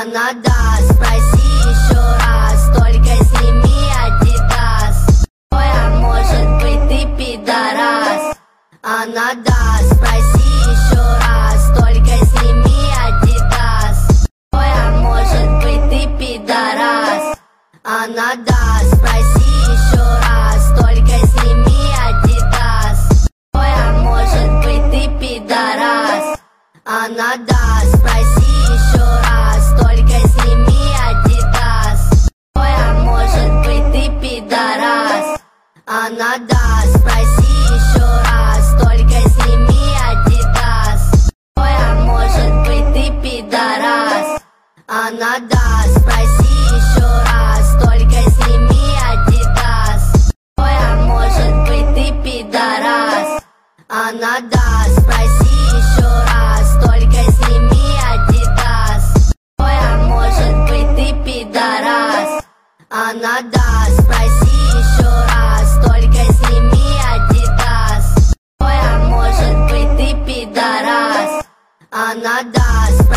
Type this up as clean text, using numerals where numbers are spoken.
Она даст, спроси еще раз, только сними Адидас. Ой, а может быть ты пидорас. Она даст, спроси еще раз, только сними Адидас. Ой, а может быть ты пидорас. Она даст, спроси еще раз, только сними Адидас. Ой, а может быть ты пидорас. Она даст, спроси еще раз, только сними Адидас. Ой, а может быть ты пидорас. Она даст, спроси еще раз, только сними Адидас. Ой, а может быть ты пидорас. Она даст, спроси еще раз, только сними Адидас. Ой, а может быть ты пидорас. Она даст, спроси еще раз, только сними Адидас. Ой, а может быть ты пидорас. Она даст, спроси еще раз, только сними Адидас. Ой, а может быть ты пидорас. Она даст.